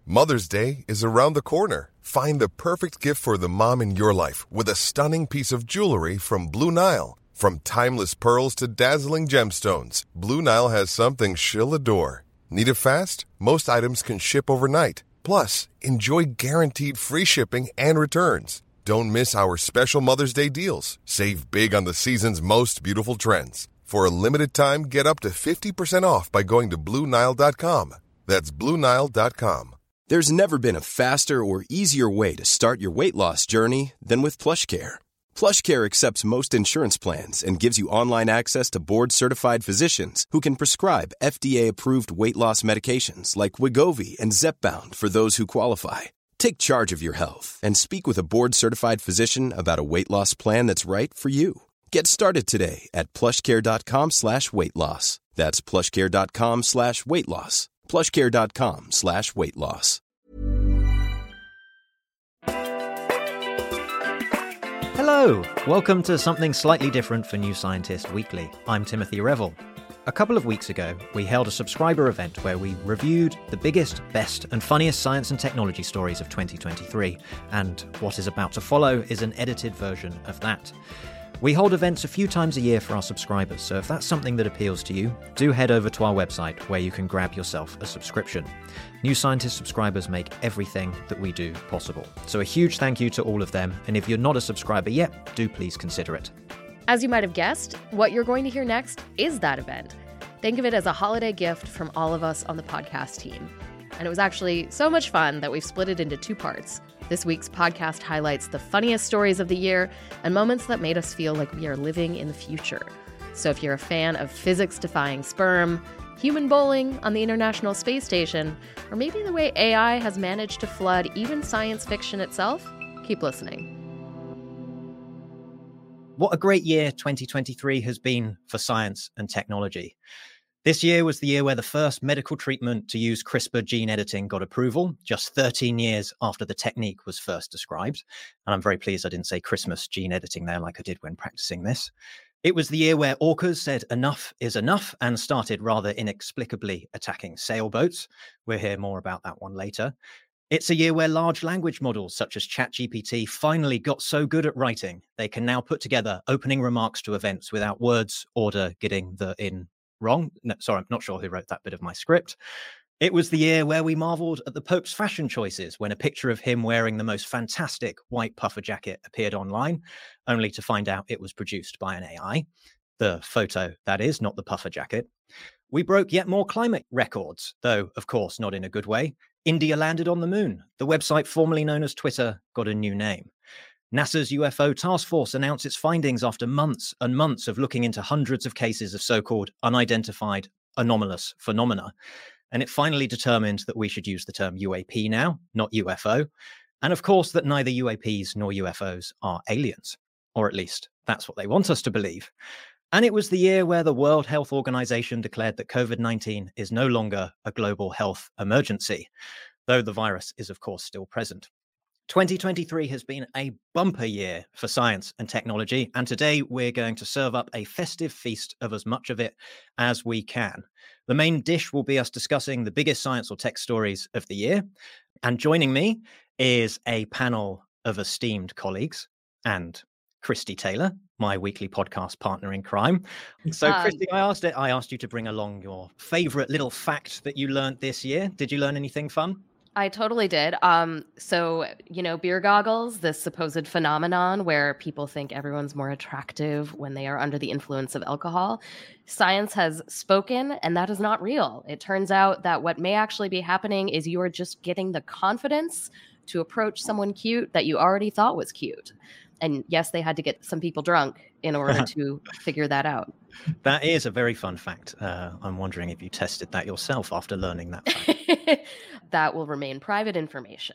Mother's Day is around the corner. Find the perfect gift for the mom in your life with a stunning piece of jewelry from Blue Nile. From timeless pearls to dazzling gemstones, Blue Nile has something she'll adore. Need it fast? Most items can ship overnight. Plus, enjoy guaranteed free shipping and returns. Don't miss our special Mother's Day deals. Save big on the season's most beautiful trends. For a limited time, get up to 50% off by going to BlueNile.com. That's BlueNile.com. There's never been a faster or easier way to start your weight loss journey than with PlushCare. PlushCare accepts most insurance plans and gives you online access to board-certified physicians who can prescribe FDA-approved weight loss medications like Wegovy and Zepbound for those who qualify. Take charge of your health and speak with a board-certified physician about a weight loss plan that's right for you. Get started today at plushcare.com/weight loss. That's plushcare.com/weight loss. plushcare.com/weight loss. Hello, welcome to Something Slightly Different for New Scientist Weekly. I'm Timothy Revel. A couple of weeks ago, we held a subscriber event where we reviewed the biggest, best, and funniest science and technology stories of 2023, and what is about to follow is an edited version of that. We hold events a few times a year for our subscribers, so if that's something that appeals to you, do head over to our website where you can grab yourself a subscription. New Scientist subscribers make everything that we do possible. So a huge thank you to all of them, and if you're not a subscriber yet, do please consider it. As you might have guessed, what you're going to hear next is that event. Think of it as a holiday gift from all of us on the podcast team. And it was actually so much fun that we've split it into two parts. This week's podcast highlights the funniest stories of the year and moments that made us feel like we are living in the future. So if you're a fan of physics-defying sperm, human bowling on the International Space Station, or maybe the way AI has managed to flood even science fiction itself, keep listening. What a great year 2023 has been for science and technology. This year was the year where the first medical treatment to use CRISPR gene editing got approval, just 13 years after the technique was first described. And I'm very pleased I didn't say Christmas gene editing there like I did when practicing this. It was the year where orcas said enough is enough and started rather inexplicably attacking sailboats. We'll hear more about that one later. It's a year where large language models such as ChatGPT finally got so good at writing, they can now put together opening remarks to events without words, order, getting the in wrong. No, sorry, I'm not sure who wrote that bit of my script. It was the year where we marveled at the Pope's fashion choices when a picture of him wearing the most fantastic white puffer jacket appeared online, only to find out it was produced by an AI. The photo, that is, not the puffer jacket. We broke yet more climate records, though, of course, not in a good way. India landed on the moon. The website formerly known as Twitter got a new name. NASA's UFO task force announced its findings after months and months of looking into hundreds of cases of so-called unidentified anomalous phenomena. And it finally determined that we should use the term UAP now, not UFO. And of course, that neither UAPs nor UFOs are aliens. Or at least that's what they want us to believe. And it was the year where the World Health Organization declared that COVID-19 is no longer a global health emergency, though the virus is, of course, still present. 2023 has been a bumper year for science and technology, and today we're going to serve up a festive feast of as much of it as we can. The main dish will be us discussing the biggest science or tech stories of the year, and joining me is a panel of esteemed colleagues and Christy Taylor, my weekly podcast partner in crime. So, Christy, I asked you to bring along your favorite little fact that you learned this year. Did you learn anything fun? I totally did. So, beer goggles, this supposed phenomenon where people think everyone's more attractive when they are under the influence of alcohol. Science has spoken, and that is not real. It turns out that what may actually be happening is you are just getting the confidence to approach someone cute that you already thought was cute. And yes, they had to get some people drunk in order to figure that out. That is a very fun fact. I'm wondering if you tested that yourself after learning that fact. That will remain private information.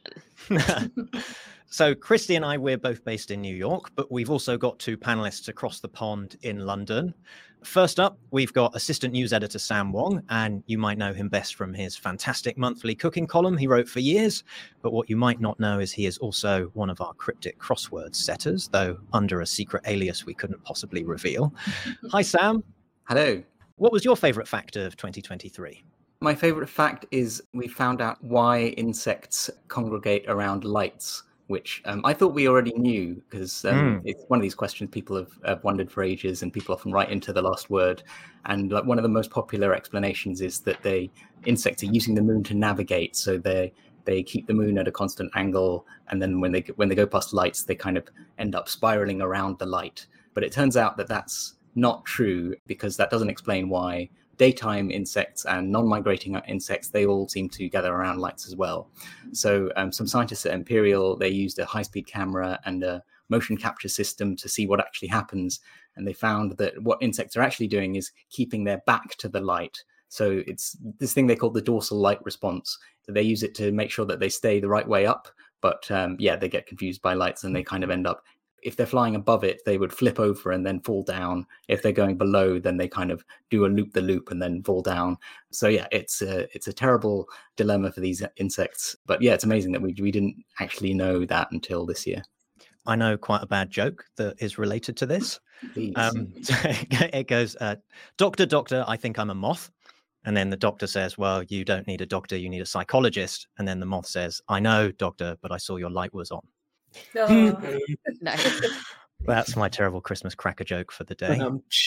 So Christy and I, we're both based in New York, but we've also got two panelists across the pond in London. First up, we've got assistant news editor Sam Wong, and you might know him best from his fantastic monthly cooking column he wrote for years. But what you might not know is he is also one of our cryptic crossword setters, though under a secret alias we couldn't possibly reveal. Hi, Sam. Hello. What was your favorite fact of 2023? My favorite fact is we found out why insects congregate around lights, which I thought we already knew, because it's one of these questions people have wondered for ages, and people often write into The Last Word. And like one of the most popular explanations is that insects are using the moon to navigate, so they keep the moon at a constant angle, and then when they go past lights, they kind of end up spiraling around the light. But it turns out that that's not true, because that doesn't explain why daytime insects and non-migrating insects, they all seem to gather around lights as well. So some scientists at Imperial, they used a high-speed camera and a motion capture system to see what actually happens. And they found that what insects are actually doing is keeping their back to the light. So it's this thing they call the dorsal light response. They use it to make sure that they stay the right way up. But they get confused by lights, and they kind of end up, if they're flying above it, they would flip over and then fall down. If they're going below, then they kind of do a loop-the-loop and then fall down. So yeah, it's a terrible dilemma for these insects. But yeah, it's amazing that we didn't actually know that until this year. I know quite a bad joke that is related to this. It goes, doctor, I think I'm a moth. And then the doctor says, well, you don't need a doctor, you need a psychologist. And then the moth says, I know, doctor, but I saw your light was on. Oh, nice. That's my terrible Christmas cracker joke for the day.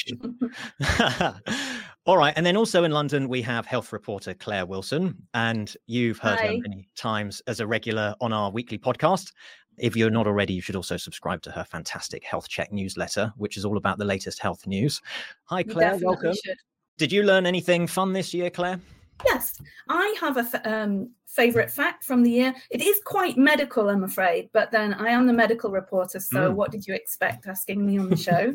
All right. And then also in London, we have health reporter Claire Wilson. And you've heard her many times as a regular on our weekly podcast. If you're not already, you should also subscribe to her fantastic Health Check newsletter, which is all about the latest health news. Hi, Claire. Welcome. Did you learn anything fun this year, Claire? Yes, I have a favourite fact from the year. It is quite medical, I'm afraid, but then I am the medical reporter, so what did you expect asking me on the show?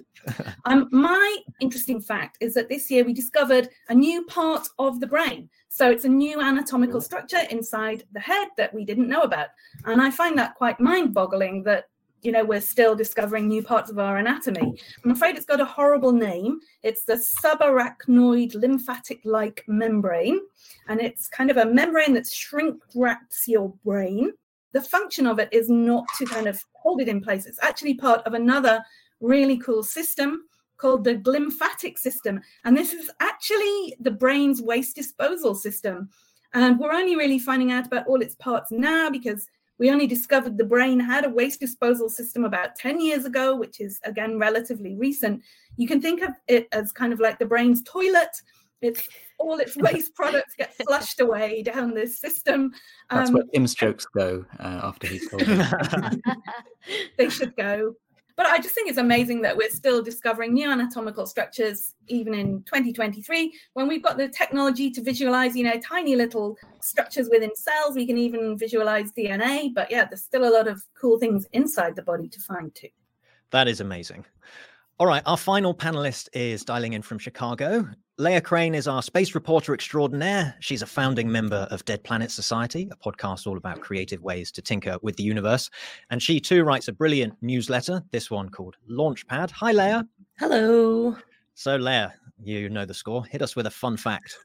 My interesting fact is that this year we discovered a new part of the brain. So it's a new anatomical structure inside the head that we didn't know about. And I find that quite mind-boggling that, you know, we're still discovering new parts of our anatomy. I'm afraid it's got a horrible name. It's the subarachnoid lymphatic-like membrane. And it's kind of a membrane that shrink-wraps your brain. The function of it is not to kind of hold it in place. It's actually part of another really cool system called the glymphatic system. And this is actually the brain's waste disposal system. And we're only really finding out about all its parts now because we only discovered the brain had a waste disposal system about 10 years ago, which is, again, relatively recent. You can think of it as kind of like the brain's toilet. It's all its waste products get flushed away down this system. That's where Tim's jokes go after he's told them. They should go. But I just think it's amazing that we're still discovering new anatomical structures, even in 2023, when we've got the technology to visualize, you know, tiny little structures within cells. We can even visualize DNA. But yeah, there's still a lot of cool things inside the body to find too. That is amazing. All right, our final panelist is dialing in from Chicago. Leah Crane is our space reporter extraordinaire. She's a founding member of Dead Planet Society, a podcast all about creative ways to tinker with the universe. And she too writes a brilliant newsletter, this one called Launchpad. Hi, Leah. Hello. So, Leah, you know the score. Hit us with a fun fact.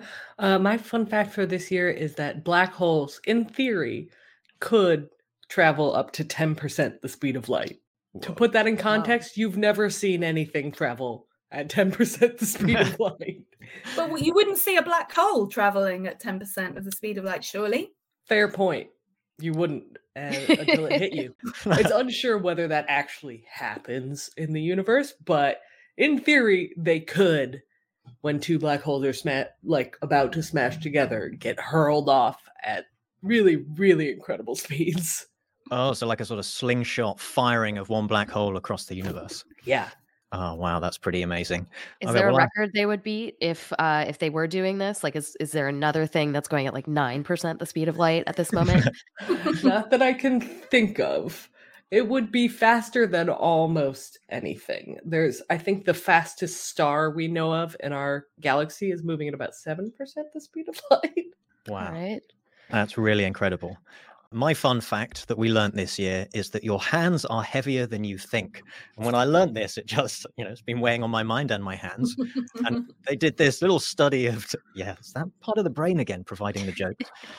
My fun fact for this year is that black holes, in theory, could travel up to 10% the speed of light. Whoa. To put that in context, you've never seen anything travel at 10% the speed of light. But you wouldn't see a black hole traveling at 10% of the speed of light, surely? Fair point. You wouldn't until it hit you. It's unsure whether that actually happens in the universe, but in theory, they could, when two black holes are about to smash together, get hurled off at really, really incredible speeds. Oh, so like a sort of slingshot firing of one black hole across the universe. Yeah. Oh, wow. That's pretty amazing. Is there a record they would beat if they were doing this? Like, is there another thing that's going at like 9% the speed of light at this moment? Not that I can think of. It would be faster than almost anything. I think the fastest star we know of in our galaxy is moving at about 7% the speed of light. Wow. Right. That's really incredible. My fun fact that we learned this year is that your hands are heavier than you think. And when I learned this, it just, it's been weighing on my mind and my hands. And they did this little study of, it's that part of the brain again, providing the joke,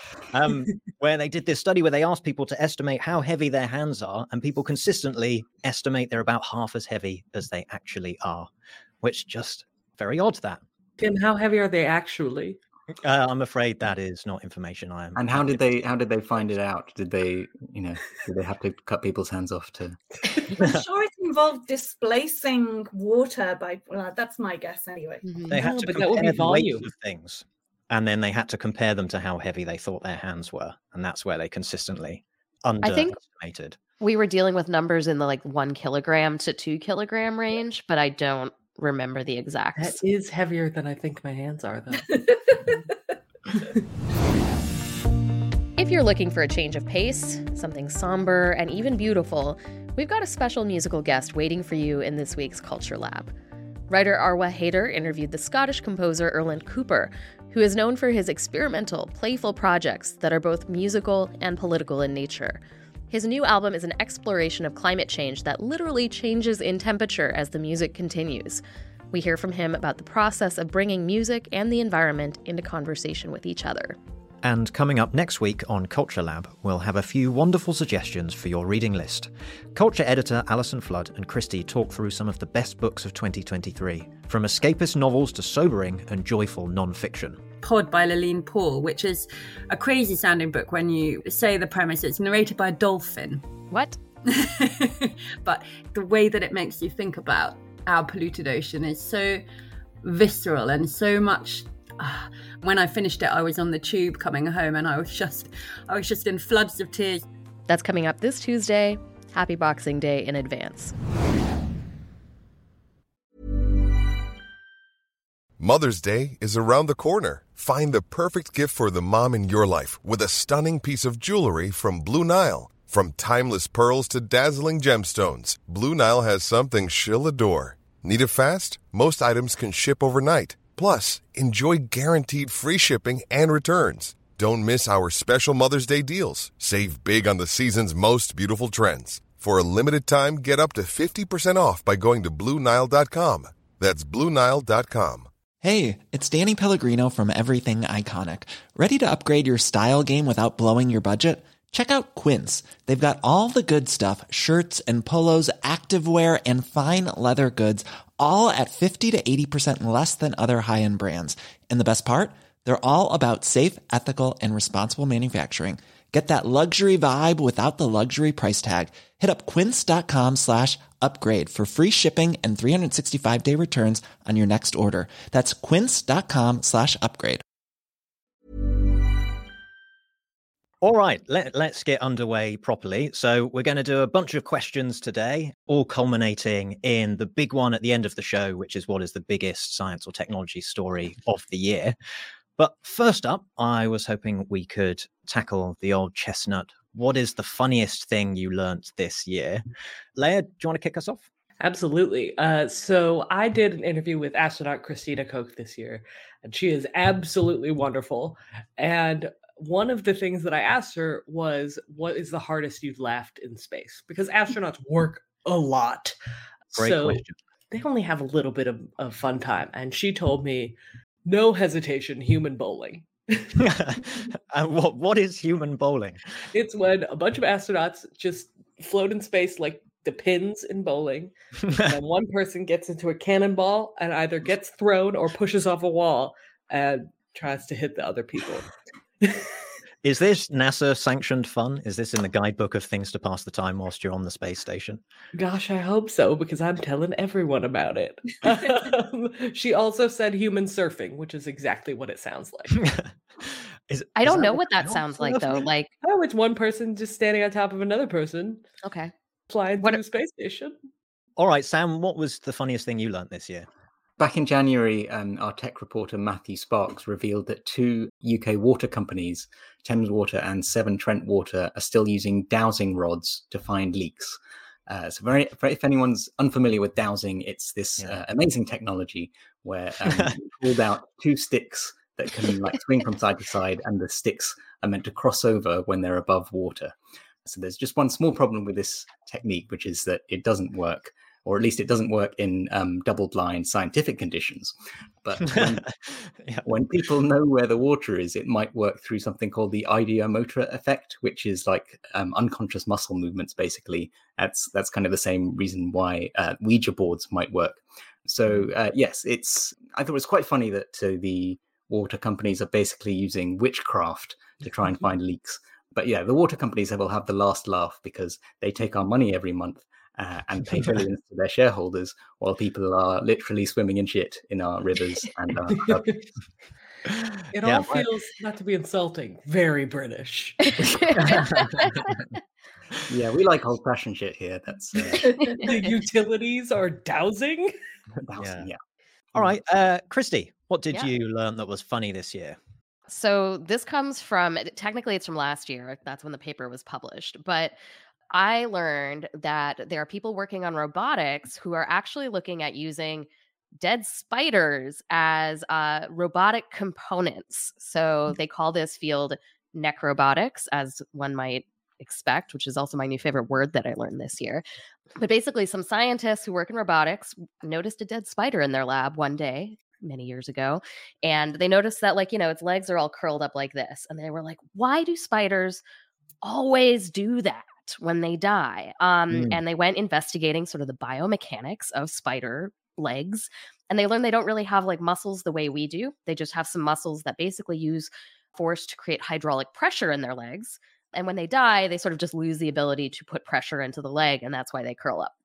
where they did this study where they asked people to estimate how heavy their hands are. And people consistently estimate they're about half as heavy as they actually are, which just very odd that. Tim, how heavy are they actually? I'm afraid that is not information I am. And how did they find it out? Did they have to cut people's hands off to? I'm sure it involved displacing water by. Well, that's my guess anyway. They had to but that would compare be the weights volume. of things, and then they had to compare them to how heavy they thought their hands were, and that's where they consistently underestimated. We were dealing with numbers in the 1 kilogram to 2 kilogram range, but I don't remember the exacts. That is heavier than I think my hands are, though. If you're looking for a change of pace, something somber and even beautiful, we've got a special musical guest waiting for you in this week's Culture Lab. Writer Arwa Haider interviewed the Scottish composer Erland Cooper, who is known for his experimental, playful projects that are both musical and political in nature. His new album is an exploration of climate change that literally changes in temperature as the music continues. We hear from him about the process of bringing music and the environment into conversation with each other. And coming up next week on Culture Lab, we'll have a few wonderful suggestions for your reading list. Culture editor Alison Flood and Christy talk through some of the best books of 2023, from escapist novels to sobering and joyful non-fiction. Pod by Laline Paul, which is a crazy sounding book when you say the premise. It's narrated by a dolphin. What? But the way that it makes you think about our polluted ocean is so visceral and so much. When I finished it, I was on the tube coming home and I was just in floods of tears. That's coming up this Tuesday. Happy Boxing Day in advance. Mother's Day is around the corner. Find the perfect gift for the mom in your life with a stunning piece of jewelry from Blue Nile. From timeless pearls to dazzling gemstones, Blue Nile has something she'll adore. Need it fast? Most items can ship overnight. Plus, enjoy guaranteed free shipping and returns. Don't miss our special Mother's Day deals. Save big on the season's most beautiful trends. For a limited time, get up to 50% off by going to BlueNile.com. That's BlueNile.com. Hey, it's Danny Pellegrino from Everything Iconic. Ready to upgrade your style game without blowing your budget? Check out Quince. They've got all the good stuff, shirts and polos, activewear, and fine leather goods, all at 50 to 80% less than other high-end brands. And the best part? They're all about safe, ethical, and responsible manufacturing. Get that luxury vibe without the luxury price tag. Hit up quince.com/upgrade for free shipping and 365-day returns on your next order. That's quince.com/upgrade. All right, let's get underway properly. So we're going to do a bunch of questions today, all culminating in the big one at the end of the show, which is what is the biggest science or technology story of the year. But first up, I was hoping we could tackle the old chestnut. What is the funniest thing you learnt this year? Leah, do you want to kick us off? Absolutely. So I did an interview with astronaut Christina Koch this year, and she is absolutely wonderful. And one of the things that I asked her was, what is the hardest you've laughed in space? Because astronauts work a lot. Great question. They only have a little bit of fun time. And she told me, no hesitation, human bowling. And what is human bowling? It's when a bunch of astronauts just float in space like the pins in bowling. And one person gets into a cannonball and either gets thrown or pushes off a wall and tries to hit the other people. Is this NASA sanctioned fun? Is this in the guidebook of things to pass the time whilst you're on the space station? Gosh, I hope so, because I'm telling everyone about it. She also said human surfing, which is exactly what it sounds like. I don't know what that sounds like, though. Like, oh, it's one person just standing on top of another person. Okay. Flying through a space station. All right, Sam, what was the funniest thing you learnt this year? Back in January, our tech reporter Matthew Sparks revealed that 2 UK water companies, Thames Water and Severn Trent Water, are still using dowsing rods to find leaks. So if anyone's unfamiliar with dowsing, it's this amazing technology where you hold out 2 sticks that can swing from side to side, and the sticks are meant to cross over when they're above water. So there's just one small problem with this technique, which is that it doesn't work. Or at least it doesn't work in double-blind scientific conditions. But when people know where the water is, it might work through something called the ideomotor effect, which is like unconscious muscle movements, basically. That's kind of the same reason why Ouija boards might work. So yes, I thought it was quite funny that the water companies are basically using witchcraft to try and find leaks. But yeah, the water companies will have the last laugh because they take our money every month and pay billions to their shareholders, while people are literally swimming in shit in our rivers and our It all feels, not to be insulting, very British. Yeah, we like old-fashioned shit here. That's the utilities are dowsing. Yeah. All right, Christy, what did you learn that was funny this year? So this comes from, technically it's from last year. That's when the paper was published. But I learned that there are people working on robotics who are actually looking at using dead spiders as robotic components. So they call this field necrobotics, as one might expect, which is also my new favorite word that I learned this year. But basically, some scientists who work in robotics noticed a dead spider in their lab one day many years ago. And they noticed that, like, its legs are all curled up like this. And they were like, why do spiders always do that when they die? And they went investigating sort of the biomechanics of spider legs. And they learned they don't really have like muscles the way we do. They just have some muscles that basically use force to create hydraulic pressure in their legs. And when they die, they sort of just lose the ability to put pressure into the leg. And that's why they curl up.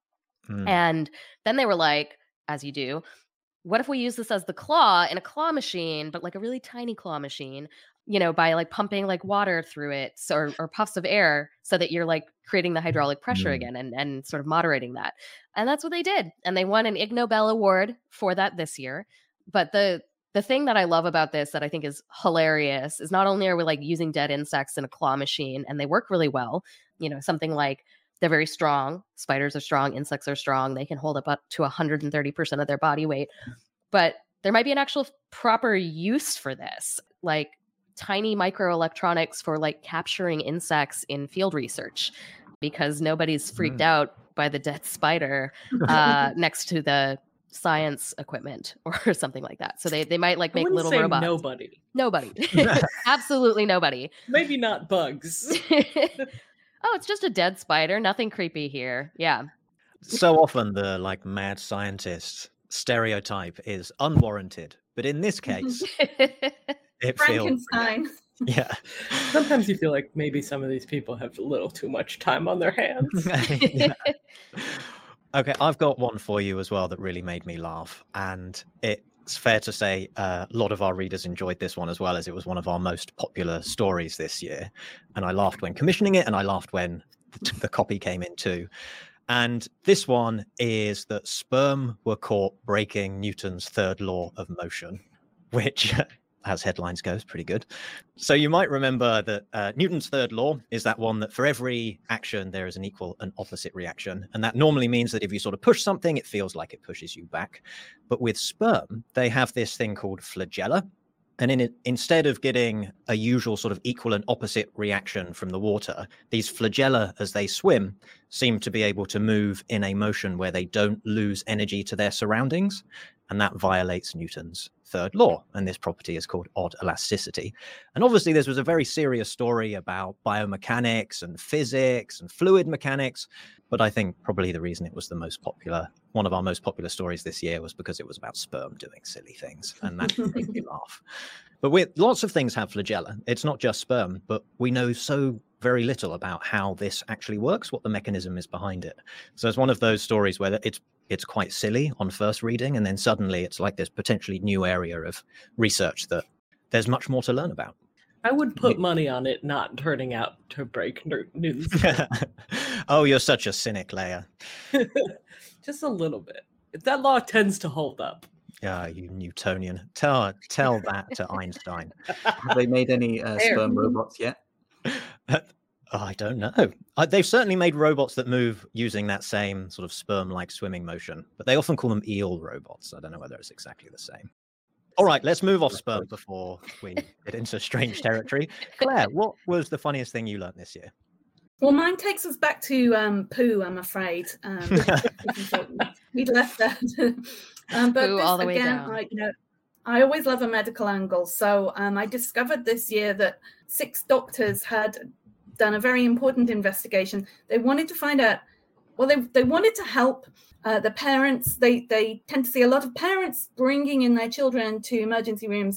And then they were like, as you do, what if we use this as the claw in a claw machine, but like a really tiny claw machine, by like pumping like water through it or puffs of air so that you're like creating the hydraulic pressure again and sort of moderating that. And that's what they did. And they won an Ig Nobel Award for that this year. But the thing that I love about this that I think is hilarious is not only are we like using dead insects in a claw machine and they work really well, something like they're very strong. Spiders are strong. Insects are strong. They can hold up to 130% of their body weight. But there might be an actual proper use for this, like tiny microelectronics for like capturing insects in field research, because nobody's freaked out by the dead spider next to the science equipment or something like that. So they might like make little robots. Nobody. Absolutely nobody. Maybe not bugs. Oh, it's just a dead spider. Nothing creepy here. Yeah. So often the like mad scientist stereotype is unwarranted, but in this case, it Frankenstein. Yeah. Sometimes you feel like maybe some of these people have a little too much time on their hands. Okay, I've got one for you as well that really made me laugh, and it's fair to say a lot of our readers enjoyed this one as well, as it was one of our most popular stories this year. And I laughed when commissioning it, and I laughed when the copy came in too. And this one is that sperm were caught breaking Newton's third law of motion, which, as headlines go, is pretty good. So you might remember that Newton's third law is that one that for every action, there is an equal and opposite reaction. And that normally means that if you sort of push something, it feels like it pushes you back. But with sperm, they have this thing called flagella. And in it, instead of getting a usual sort of equal and opposite reaction from the water, these flagella, as they swim, seem to be able to move in a motion where they don't lose energy to their surroundings. And that violates Newton's third law. And this property is called odd elasticity. And obviously, this was a very serious story about biomechanics and physics and fluid mechanics. But I think probably the reason it was the most popular, one of our most popular stories this year, was because it was about sperm doing silly things. And that made me laugh. But lots of things have flagella. It's not just sperm, but we know so very little about how this actually works, what the mechanism is behind it. So it's one of those stories where it's quite silly on first reading, and then suddenly it's like this potentially new area of research that there's much more to learn about. I would put money on it not turning out to break Newton's. Oh, you're such a cynic, Leia. Just a little bit. That law tends to hold up. Yeah, you Newtonian. Tell that to Einstein. Have they made any sperm robots yet? I don't know. They've certainly made robots that move using that same sort of sperm-like swimming motion, but they often call them eel robots. I don't know whether it's exactly the same. All right, let's move off sperm before we get into strange territory. Claire, what was the funniest thing you learned this year? Well, mine takes us back to poo, I'm afraid. We'd left that. But poo this, all the way again, down. I always love a medical angle. So I discovered this year that 6 doctors had done a very important investigation. They wanted to find out, they wanted to help the parents. They tend to see a lot of parents bringing in their children to emergency rooms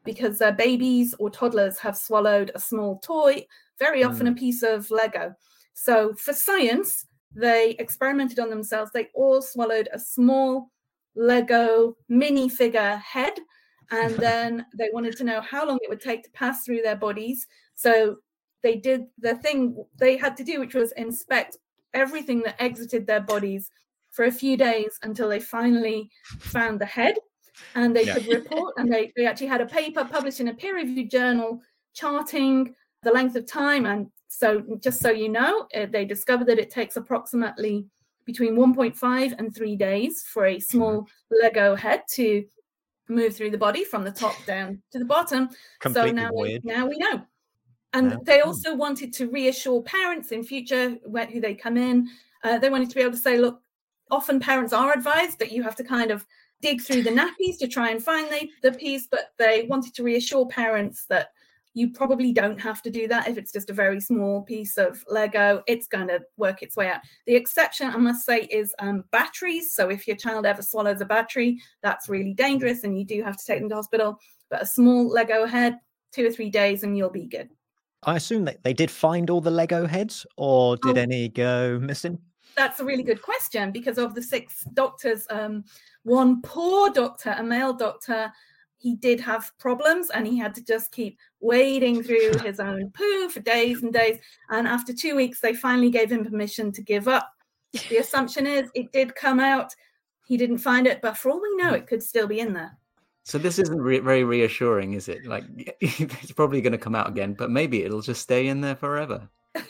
because babies or toddlers have swallowed a small toy, very often a piece of Lego. So for science, they experimented on themselves. They all swallowed a small Lego minifigure head, and then they wanted to know how long it would take to pass through their bodies. So they did the thing they had to do, which was inspect everything that exited their bodies for a few days until they finally found the head. And they could report, and they actually had a paper published in a peer-reviewed journal charting the length of time. And so just so you know, they discovered that it takes approximately between 1.5 and 3 days for a small Lego head to move through the body from the top down to the bottom. Completely so weird. now we know. And they also wanted to reassure parents in future who they come in. They wanted to be able to say, look, often parents are advised that you have to kind of dig through the nappies to try and find the piece, but they wanted to reassure parents that you probably don't have to do that. If it's just a very small piece of Lego, it's going to work its way out. The exception, I must say, is batteries. So if your child ever swallows a battery, that's really dangerous and you do have to take them to hospital. But a small Lego head, 2 or 3 days and you'll be good. I assume that they did find all the Lego heads, or did any go missing? That's a really good question, because of the 6 doctors, one poor doctor, a male doctor, he did have problems and he had to just keep wading through his own poo for days and days. And after 2 weeks, they finally gave him permission to give up. The assumption is it did come out. He didn't find it, but for all we know, it could still be in there. So this isn't very reassuring, is it? Like, it's probably going to come out again, but maybe it'll just stay in there forever.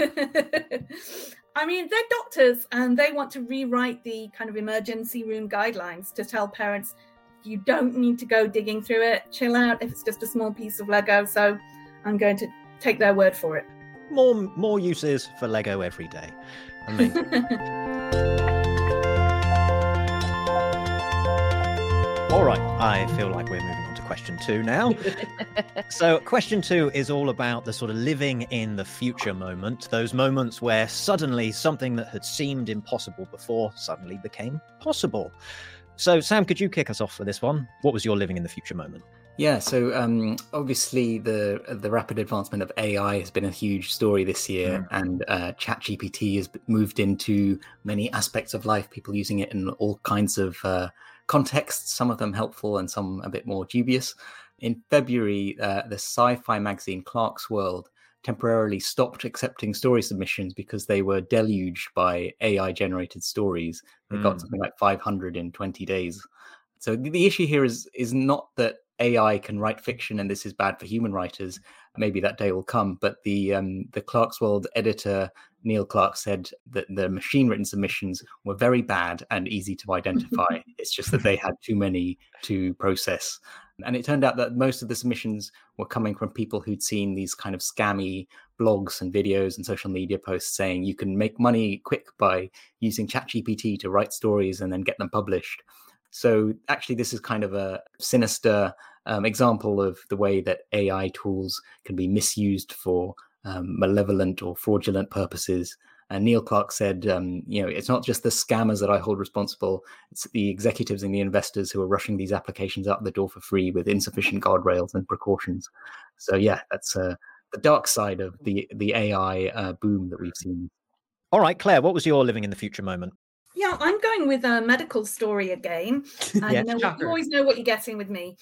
I mean, they're doctors and they want to rewrite the kind of emergency room guidelines to tell parents, you don't need to go digging through it. Chill out if it's just a small piece of Lego. So I'm going to take their word for it. More uses for Lego every day. I mean... All right, I feel like we're moving on to question 2 now. So question 2 is all about the sort of living in the future moment, those moments where suddenly something that had seemed impossible before suddenly became possible. So Sam, could you kick us off for this one? What was your living in the future moment? Yeah, so obviously the rapid advancement of AI has been a huge story this year, and ChatGPT has moved into many aspects of life, people using it in all kinds of contexts, some of them helpful and some a bit more dubious. In February, the sci-fi magazine Clarkesworld temporarily stopped accepting story submissions because they were deluged by AI-generated stories. They got something like 500 in 20 days. So the issue here is not that AI can write fiction and this is bad for human writers. Maybe that day will come. But the Clarkesworld editor, Neil Clark, said that the machine-written submissions were very bad and easy to identify. It's just that they had too many to process. And it turned out that most of the submissions were coming from people who'd seen these kind of scammy blogs and videos and social media posts saying you can make money quick by using ChatGPT to write stories and then get them published. So actually, this is kind of a sinister example of the way that AI tools can be misused for malevolent or fraudulent purposes. And Neil Clark said, it's not just the scammers that I hold responsible. It's the executives and the investors who are rushing these applications out the door for free with insufficient guardrails and precautions. So, yeah, that's the dark side of the AI boom that we've seen. All right, Claire, what was your living in the future moment? Yeah, I'm going with a medical story again. Yes, You always know what you're getting with me.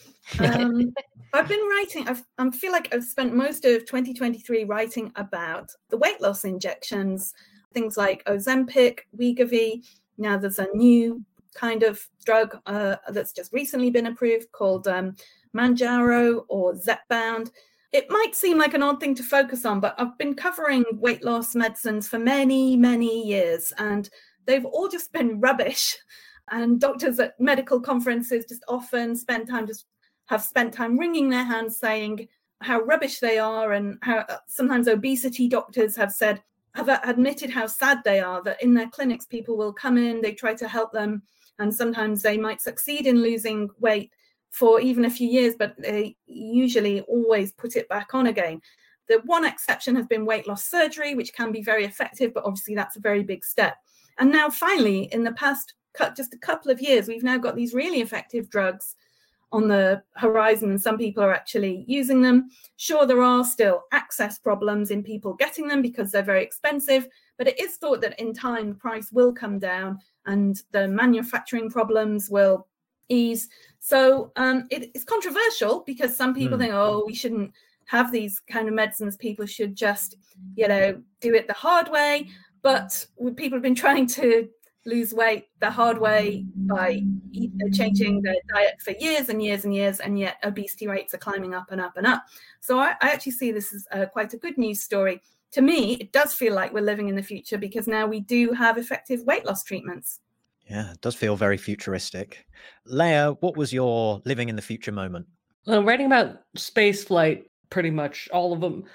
I've been writing, I feel like I've spent most of 2023 writing about the weight loss injections, things like Ozempic, Wegovy. Now there's a new kind of drug that's just recently been approved called Mounjaro or Zepbound. It might seem like an odd thing to focus on, but I've been covering weight loss medicines for many, many years, and they've all just been rubbish. And doctors at medical conferences just often have spent time wringing their hands saying how rubbish they are, and how sometimes obesity doctors have admitted how sad they are, that in their clinics people will come in, they try to help them, and sometimes they might succeed in losing weight for even a few years, but they usually always put it back on again. The one exception has been weight loss surgery, which can be very effective, but obviously that's a very big step. And now finally, in the past just a couple of years, we've now got these really effective drugs on the horizon, and some people are actually using them. Sure, there are still access problems in people getting them because they're very expensive, but it is thought that in time the price will come down and the manufacturing problems will ease. So it's controversial because some people think, oh, we shouldn't have these kind of medicines. People should just, do it the hard way. But people have been trying to lose weight the hard way by changing their diet for years and years and years, and yet obesity rates are climbing up and up and up. So I actually see this as quite a good news story. To me, it does feel like we're living in the future because now we do have effective weight loss treatments. Yeah, it does feel very futuristic. Leah, what was your living in the future moment? Well, I'm writing about space flight, pretty much all of them.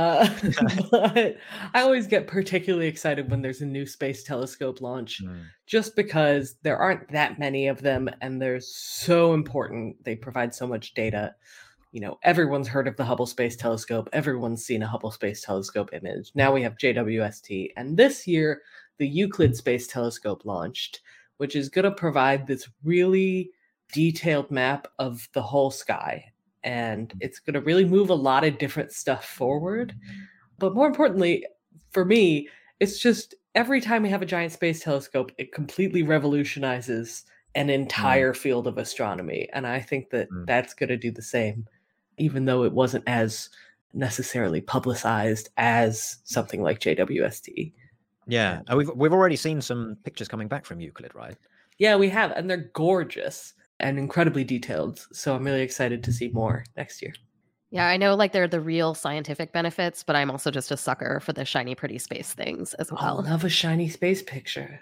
But I always get particularly excited when there's a new space telescope launch, just because there aren't that many of them and they're so important. They provide so much data. Everyone's heard of the Hubble Space Telescope. Everyone's seen a Hubble Space Telescope image. Now we have JWST. And this year, the Euclid Space Telescope launched, which is going to provide this really detailed map of the whole sky. And it's going to really move a lot of different stuff forward. But more importantly, for me, it's just every time we have a giant space telescope, it completely revolutionizes an entire field of astronomy. And I think that that's going to do the same, even though it wasn't as necessarily publicized as something like JWST. Yeah, we've already seen some pictures coming back from Euclid, right? Yeah, we have, and they're gorgeous and incredibly detailed. So I'm really excited to see more next year. Yeah, I know they're the real scientific benefits, but I'm also just a sucker for the shiny, pretty space things as well. I love a shiny space picture.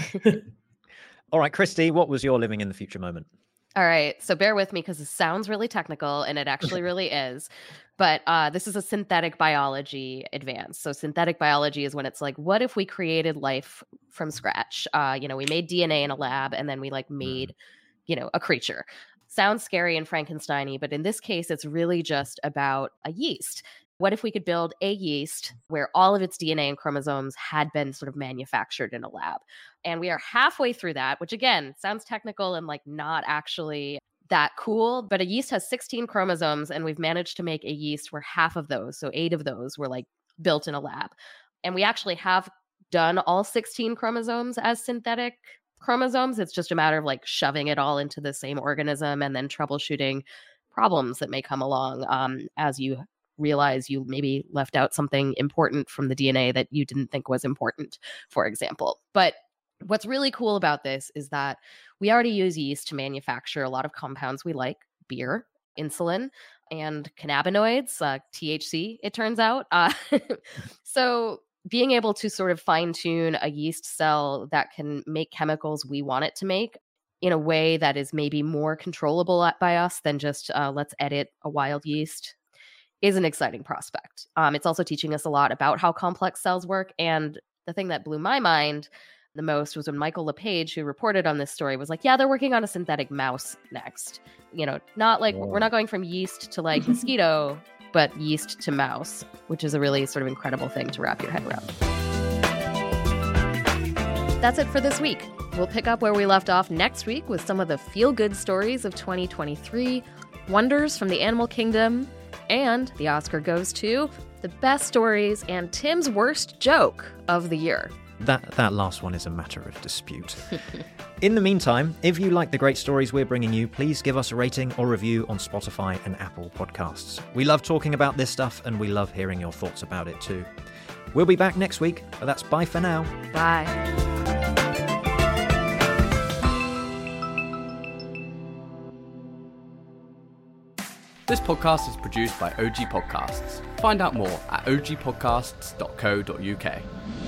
All right, Christy, what was your living in the future moment? All right, so bear with me because it sounds really technical, and it actually really is. But this is a synthetic biology advance. So synthetic biology is when it's what if we created life from scratch? We made DNA in a lab, and then we made, a creature. Sounds scary and Frankenstein-y, but in this case, it's really just about a yeast. What if we could build a yeast where all of its DNA and chromosomes had been sort of manufactured in a lab? And we are halfway through that, which again, sounds technical and not actually that cool, but a yeast has 16 chromosomes, and we've managed to make a yeast where half of those, so 8 of those, were built in a lab. And we actually have done all 16 chromosomes as synthetic chromosomes. It's just a matter of shoving it all into the same organism and then troubleshooting problems that may come along as you realize you maybe left out something important from the DNA that you didn't think was important, for example. But what's really cool about this is that we already use yeast to manufacture a lot of compounds we like: beer, insulin, and cannabinoids, THC, it turns out. So being able to sort of fine-tune a yeast cell that can make chemicals we want it to make in a way that is maybe more controllable by us than just let's edit a wild yeast is an exciting prospect. It's also teaching us a lot about how complex cells work. And the thing that blew my mind the most was when Michael LePage, who reported on this story, was yeah, they're working on a synthetic mouse next. Not we're not going from yeast to mosquito, but yeast to mouse, which is a really sort of incredible thing to wrap your head around. That's it for this week. We'll pick up where we left off next week with some of the feel-good stories of 2023, wonders from the animal kingdom, and the Oscar goes to the best stories and Tim's worst joke of the year. That last one is a matter of dispute. In the meantime, if you like the great stories we're bringing you, please give us a rating or review on Spotify and Apple Podcasts. We love talking about this stuff, and we love hearing your thoughts about it too. We'll be back next week, but that's bye for now. Bye. This podcast is produced by OG Podcasts. Find out more at ogpodcasts.co.uk.